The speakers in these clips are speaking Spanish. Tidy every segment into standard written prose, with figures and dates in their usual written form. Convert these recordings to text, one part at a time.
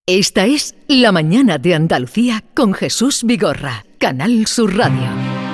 Esta es La Mañana de Andalucía con Jesús Vigorra, Canal Sur Radio.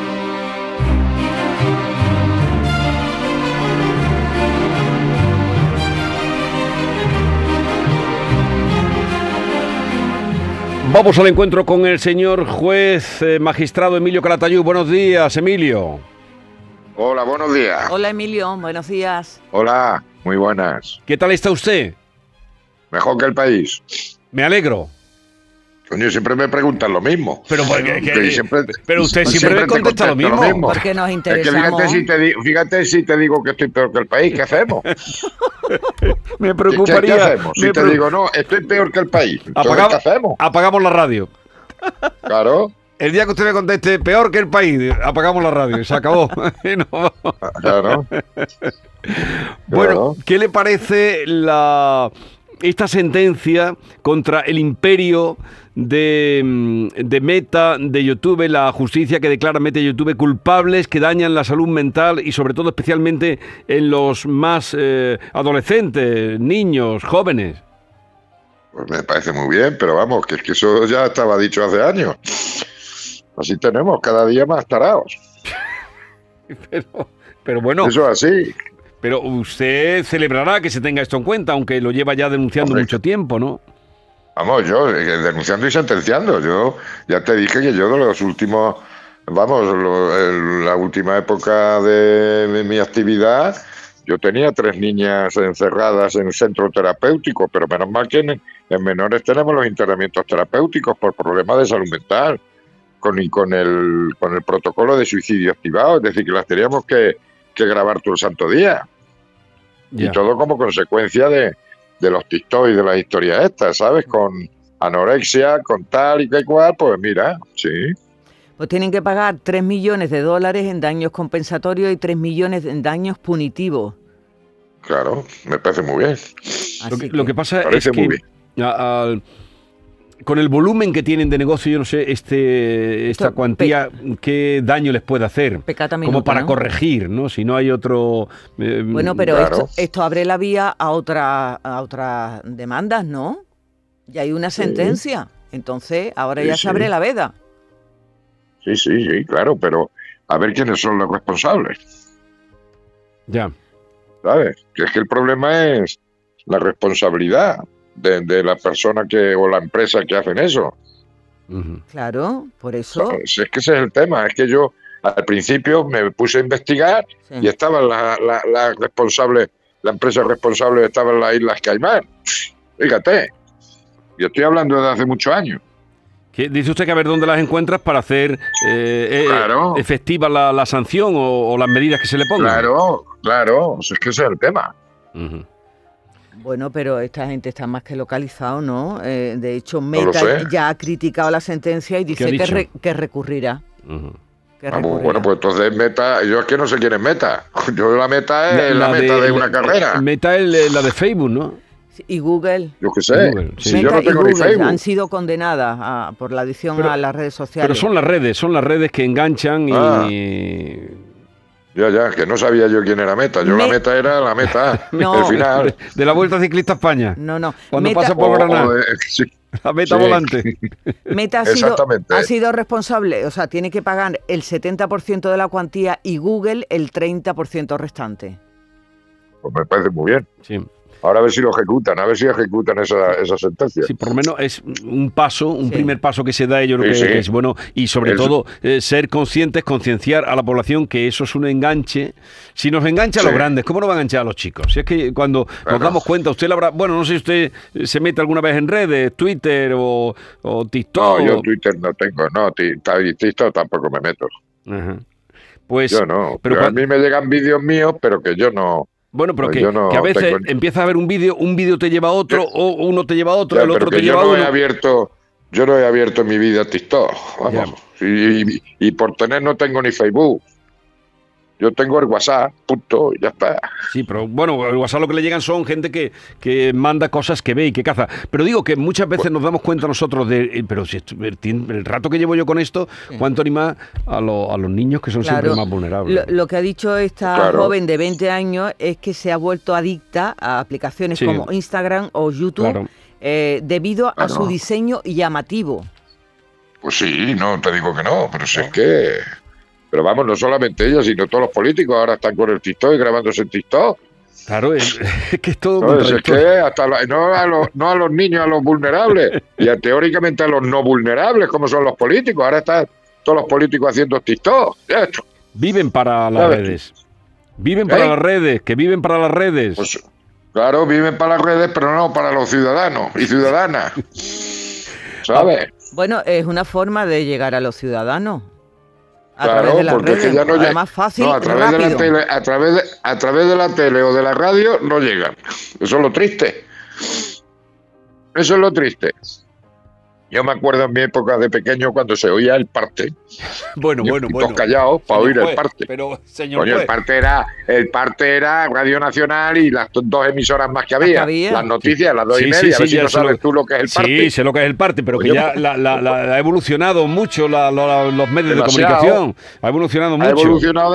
Vamos al encuentro con el señor juez magistrado Emilio Calatayud. Buenos días, Emilio. Hola, buenos días. Hola, Emilio, buenos días. Hola, muy buenas. ¿Qué tal está usted? Mejor que el país. Me alegro. Coño, siempre me preguntan lo mismo. Pero, pero usted siempre me te contesta lo mismo. Porque nos Es que interesamos. fíjate si te digo que estoy peor que el país, ¿qué hacemos? Me preocuparía. ¿Qué hacemos? Si te digo, no, estoy peor que el país. Entonces, ¿qué hacemos? Apagamos la radio. Claro. El día que usted me conteste peor que el país, apagamos la radio. Se acabó. No. Claro. Bueno, ¿qué le parece esta sentencia contra el imperio de Meta, de YouTube, la justicia que declara Meta y YouTube culpables que dañan la salud mental y sobre todo especialmente en los más adolescentes, niños, jóvenes? Pues me parece muy bien, pero vamos, que es que eso ya estaba dicho hace años. Así tenemos, cada día más tarados. Pero bueno. Eso es así. Pero usted celebrará que se tenga esto en cuenta, aunque lo lleva ya denunciando mucho tiempo, ¿no? Vamos, yo denunciando y sentenciando. Yo ya te dije que yo de los últimos, la última época de mi actividad, yo tenía 3 niñas encerradas en un centro terapéutico, pero menos mal que en menores tenemos los internamientos terapéuticos por problemas de salud mental, con el protocolo de suicidio activado, es decir, que las teníamos que grabar todo el santo día. Ya. Y todo como consecuencia de los TikTok y de las historias estas, ¿sabes? Con anorexia, con tal y que cual, pues mira, sí. Pues tienen que pagar $3 millones en daños compensatorios y 3 millones en daños punitivos. Claro, me parece muy bien. Lo que pasa es que con el volumen que tienen de negocio, yo no sé esta cuantía, qué daño les puede hacer. Peccata minuta, como para ¿no? corregir, ¿no? Si no hay otro... Bueno, pero claro. esto abre la vía a otras demandas, ¿no? Ya hay una sentencia. Entonces, ahora ya se abre la veda. Sí, claro, pero a ver quiénes son los responsables. Ya. ¿Sabes? Que es que el problema es la responsabilidad de la persona o la empresa que hacen eso. Uh-huh. Claro, por eso. Es que ese es el tema. Es que yo al principio me puse a investigar y estaba la responsable, la empresa responsable estaba en las Islas Caimán. Fíjate, yo estoy hablando de hace muchos años. Dice usted que a ver dónde las encuentras para hacer Claro. efectiva la sanción o las medidas que se le pongan. Claro, es que ese es el tema. Uh-huh. Bueno, pero esta gente está más que localizado, ¿no? De hecho, No lo Meta sé. ya ha criticado la sentencia y dice que recurrirá. Uh-huh. Bueno, pues entonces Meta, yo es que no sé quién es Meta. Yo la Meta es la meta de una carrera. Meta es la de Facebook, ¿no? Y Google. Yo qué sé. Google, sí. Si yo Meta no tengo y ni Google Facebook. han sido condenadas por la adicción a las redes sociales. Pero son las redes que enganchan y... Ya, que no sabía yo quién era Meta. La Meta era la Meta. No. El final. De la Vuelta Ciclista a España. No. Cuando Meta, pasa por Granada. Sí. La meta Sí. volante. Meta Exactamente. ha sido responsable, o sea, tiene que pagar el 70% de la cuantía y Google el 30% restante. Pues me parece muy bien. Sí. Ahora a ver si lo ejecutan, esa sentencia. Sí, por lo menos es un paso, un primer paso que se da, yo creo Sí, que sí. es bueno, y sobre todo ser conscientes, concienciar a la población que eso es un enganche. Si nos engancha a los grandes, ¿cómo no va a enganchar a los chicos? Si es que cuando nos damos cuenta, usted la habrá, bueno, no sé si usted se mete alguna vez en redes, Twitter o TikTok. No, yo Twitter no tengo, TikTok tampoco me meto. Ajá. Pues, Yo no, pero a mí me llegan vídeos míos, pero que yo no. Bueno, pero Pues que yo no a veces tengo... empieza a ver un vídeo te lleva a otro, o uno te lleva a otro, Ya, el otro pero te que lleva a yo uno. no he abierto en mi vida TikTok, vamos. Y por tener no tengo ni Facebook. Yo tengo el WhatsApp, punto, y ya está. Sí, pero bueno, el WhatsApp lo que le llegan son gente que manda cosas que ve y que caza. Pero digo que muchas veces nos damos cuenta nosotros pero si el rato que llevo yo con esto, cuánto anima a los niños que son siempre más vulnerables. Lo que ha dicho esta joven de 20 años es que se ha vuelto adicta a aplicaciones como Instagram o YouTube. debido a su Claro. diseño llamativo. Pues sí, no te digo que no, pero si es que... Pero vamos, no solamente ella, sino todos los políticos ahora están con el TikTok y grabándose en TikTok. Claro, es que es todo ¿Sabes? Es contradictorio. que hasta no a los niños, a los vulnerables, teóricamente a los no vulnerables, como son los políticos. Ahora están todos los políticos haciendo TikTok. Esto. Viven para las ¿Sabes? redes. Viven para ¿Eh? las redes, que viven para las redes. Pues claro, viven para las redes, pero no para los ciudadanos y ciudadanas. ¿Sabes? Bueno, es una forma de llegar a los ciudadanos. A Claro, través de las porque es redes. que ya no llega. Además, fácil, No, a través de la rápido. tele, a través de la tele o de la radio no llegan. Eso es lo triste. Eso es lo triste. Yo me acuerdo en mi época de pequeño cuando se oía el parte. Bueno, Y bueno, todos bueno. callados para Señor oír el juez, parte. Pero, señor Coño, juez, el parte era Radio Nacional y las dos emisoras más que había. había. Las noticias, las 2:30. Sí, a ver si ya no sé lo- sabes tú lo que es el parte. Sí, sé lo que es el parte, pero que Oye, ya ha evolucionado mucho los medios de Demasiado. comunicación. Ha evolucionado Ha mucho. evolucionado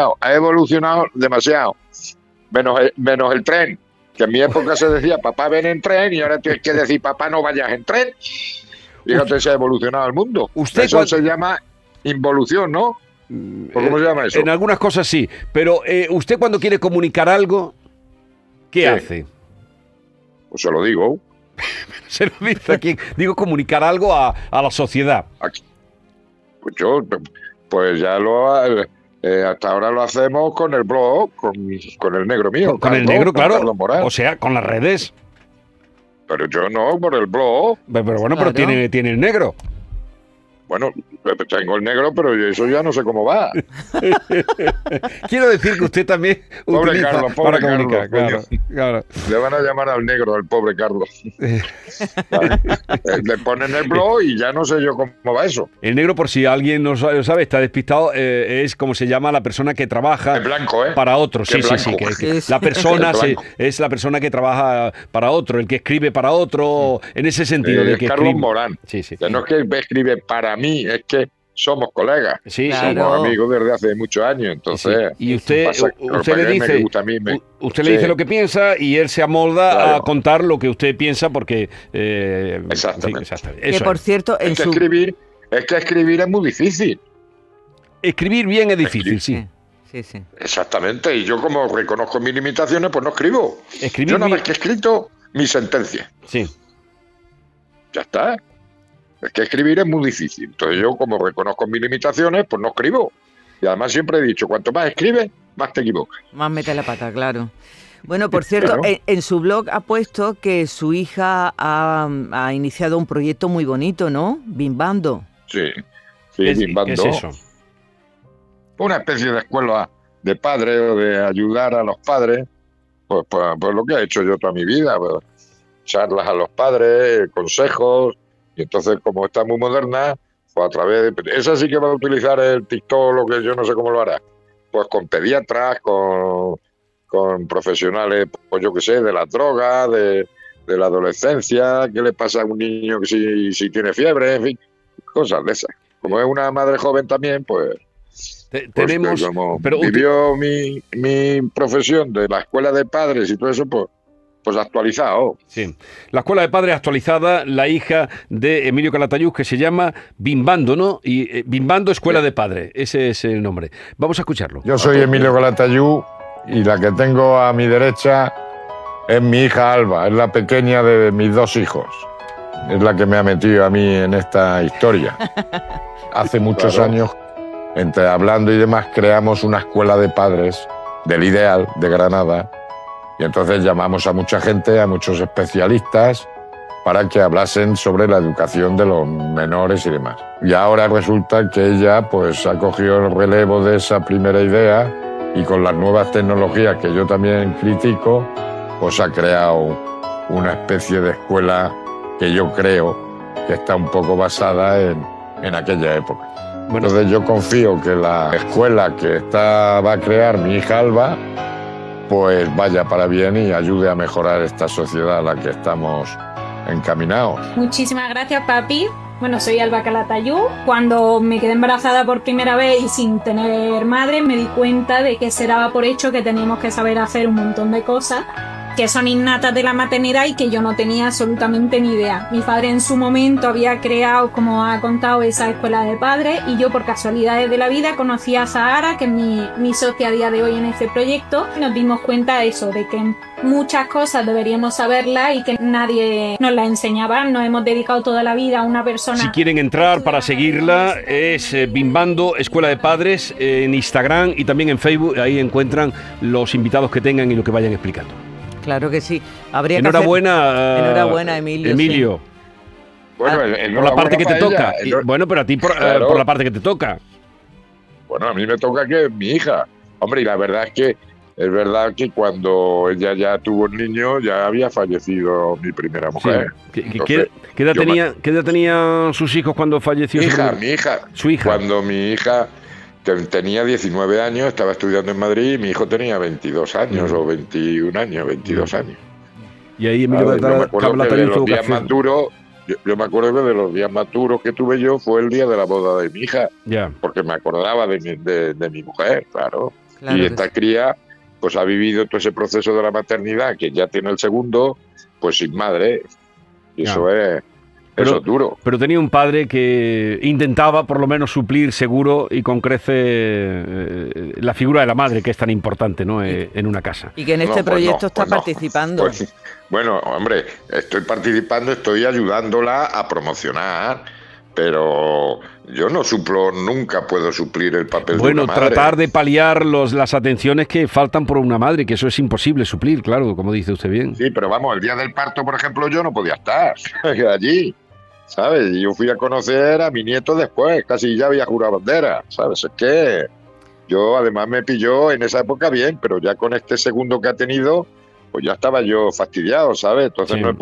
demasiado. Menos el tren. Que en mi época se decía, papá, ven en tren, y ahora tienes que decir, papá, no vayas en tren. Fíjate, se ha evolucionado el mundo. Usted Eso cuan- se llama involución, ¿no? ¿O cómo se llama eso? En algunas cosas sí, pero usted cuando quiere comunicar algo, ¿qué Sí. hace? Pues se lo digo. Se lo dice a quién. Digo, comunicar algo a la sociedad. Pues yo, pues ya hasta ahora lo hacemos con el blog, con el negro mío. Con el Carlos, negro, con claro. Carlos Morán. O sea, con las redes. Pero yo no, por el blog. Pero bueno, pero Claro. tiene el negro. Bueno, tengo el negro, pero eso ya no sé cómo va. Quiero decir que usted también Pobre utiliza Carlos, para pobre comunicar. Carlos, Claro. Le van a llamar al negro, al pobre Carlos. ¿Vale? Le ponen el blog y ya no sé yo cómo va eso. El negro, por si alguien no lo sabe, está despistado, es como se llama la persona que trabaja Es blanco, ¿eh? para otro. Qué Sí, sí, blanco. sí. Sí, sí. La persona Es blanco. es la persona que trabaja para otro, el que escribe para otro, en ese sentido de Es que Carlos escribe. Morán. Sí, sí. Que no es que escribe para mí, es que somos colegas. Sí, Claro. sí. Somos amigos desde hace muchos años, entonces... Sí. Y usted, pasa- usted le para que me dice, gusta a mí, usted le sí. dice lo que piensa y él se amolda a Claro. contar lo que usted piensa porque Exactamente. exactamente. Que Eso por es. cierto, en Es que su... escribir es muy difícil. Escribir bien es difícil, sí. Sí. Exactamente, y yo como reconozco mis limitaciones, pues no escribo. Escribir Yo nada bien- más que he escrito mi sentencia. Sí. Ya está. Es que escribir es muy difícil. Entonces yo como reconozco mis limitaciones, pues no escribo. Y además siempre he dicho, cuanto más escribes, más te equivocas. Más mete la pata, claro. Bueno, por cierto, Claro. en su blog ha puesto que su hija ha iniciado un proyecto muy bonito, ¿no? Bimbando. Sí, ¿Qué bimbando. es eso? Una especie de escuela de padres o de ayudar a los padres. Pues lo que he hecho yo toda mi vida. Pues, charlas a los padres, consejos. Y entonces, como está muy moderna, pues a través de... Esa sí que va a utilizar el TikTok, lo que yo no sé cómo lo hará. Pues con pediatras, con profesionales, pues yo qué sé, de las drogas, de la adolescencia, qué le pasa a un niño que si tiene fiebre, en fin, cosas de esas. Como es una madre joven también, pues Tenemos, que como pero usted- vivió mi profesión de la escuela de padres y todo eso, pues actualizado. sí. La escuela de padres actualizada, la hija de Emilio Calatayud, que se llama Bimbando, ¿no? Y Bimbando Escuela de Padres, ese es el nombre. Vamos a escucharlo. Yo soy Emilio Calatayud y la que tengo a mi derecha es mi hija Alba, es la pequeña de mis dos hijos. Es la que me ha metido a mí en esta historia. Hace muchos Claro. años, entre hablando y demás, creamos una escuela de padres del Ideal de Granada y entonces llamamos a mucha gente, a muchos especialistas, para que hablasen sobre la educación de los menores y demás. Y ahora resulta que ella pues ha cogido el relevo de esa primera idea y con las nuevas tecnologías que yo también critico, pues ha creado una especie de escuela que yo creo que está un poco basada en aquella época. Bueno, Entonces yo confío que la escuela que va a crear mi hija Alba, pues vaya para bien y ayude a mejorar esta sociedad a la que estamos encaminados. Muchísimas gracias, papi. Bueno, soy Alba Calatayud. Cuando me quedé embarazada por primera vez y sin tener madre, me di cuenta de que se daba por hecho que teníamos que saber hacer un montón de cosas que son innatas de la maternidad y que yo no tenía absolutamente ni idea. Mi padre en su momento había creado, como ha contado, esa escuela de padres, y yo por casualidades de la vida conocí a Sahara, que es mi socia a día de hoy en este proyecto, y nos dimos cuenta de eso, de que muchas cosas deberíamos saberlas y que nadie nos las enseñaba. Nos hemos dedicado toda la vida a una persona. Si quieren entrar para seguirla, es Bimbando Escuela de Padres en Instagram y también en Facebook. Ahí encuentran los invitados que tengan y lo que vayan explicando. Claro que sí. Habría Enhorabuena, Enhorabuena, Emilio. Enemilio. Sí. Bueno, Por la parte que te toca. Ella. Bueno, pero a ti Claro. por la parte que te toca. Bueno, a mí me toca que mi hija. Hombre, y la verdad es verdad que cuando ella ya tuvo el niño, ya había fallecido mi primera mujer. Sí. Entonces, ¿Qué edad yo ¿Qué edad tenían sus hijos cuando falleció mi hija. su hija? Cuando mi hija tenía 19 años, estaba estudiando en Madrid y mi hijo tenía 22 años o 21 años, 22 años. Y ahí Emilio Yo me acuerdo que de también los tuvo que días hacer. más duros, yo me acuerdo que de los días más duros que tuve yo fue el día de la boda de mi hija, Ya. porque me acordaba de mi mujer, claro. Claro Y que esta sí. cría pues ha vivido todo ese proceso de la maternidad, que ya tiene el segundo, pues sin madre. Y Ya. eso es duro. Pero tenía un padre que intentaba por lo menos suplir seguro y con crece la figura de la madre, que es tan importante, ¿no? En una casa. Y que en este No, pues proyecto no, está pues no. participando. Pues, bueno, hombre, estoy participando, estoy ayudándola a promocionar, pero yo no suplo, nunca puedo suplir el papel Bueno, de una madre. tratar de paliar las atenciones que faltan por una madre, que eso es imposible suplir, claro, como dice usted bien. Sí, pero vamos, el día del parto, por ejemplo, yo no podía estar allí, ¿sabes? Y yo fui a conocer a mi nieto después, casi ya había jurado bandera, ¿sabes? Es que yo además me pilló en esa época bien, pero ya con este segundo que ha tenido, pues ya estaba yo fastidiado, ¿sabes? Entonces Sí. no he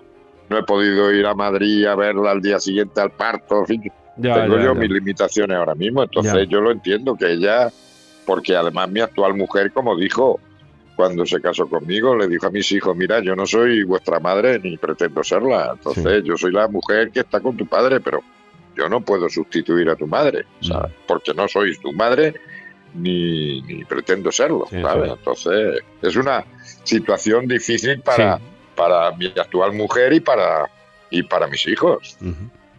podido ir a Madrid a verla al día siguiente al parto, en fin. Ya, Tengo ya, yo ya. mis limitaciones ahora mismo, entonces Ya. yo lo entiendo que ella, porque además mi actual mujer, como dijo cuando se casó conmigo, le dijo a mis hijos, mira, yo no soy vuestra madre ni pretendo serla, entonces yo soy la mujer que está con tu padre, pero yo no puedo sustituir a tu madre, ¿sabes? Porque no soy tu madre ni pretendo serlo, Sí, ¿sabes? sí. Entonces es una situación difícil para mi actual mujer y para mis hijos. Ujú.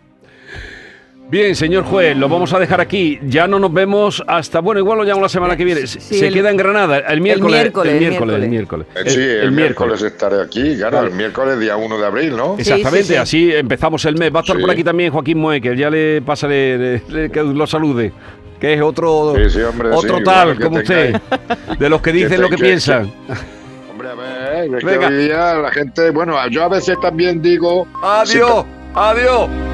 Bien, señor juez, lo vamos a dejar aquí. Ya no nos vemos hasta... Bueno, igual lo llamo la semana que viene. Sí, Se el- queda en Granada el miércoles. miércoles. El miércoles. Sí, el miércoles estaré aquí, claro, el miércoles día 1 de abril, ¿no? Exactamente, Sí, sí, sí. así empezamos el mes. Va a estar Sí. por aquí también Joaquín Moe, que ya le pasa que lo salude. Que es otro Sí, hombre, otro sí, tal bueno, que como usted, tengáis- de los que dicen lo que piensan. Hombre, a ver, es que Venga. hoy día la gente, bueno, yo a veces también digo... Adiós, adiós.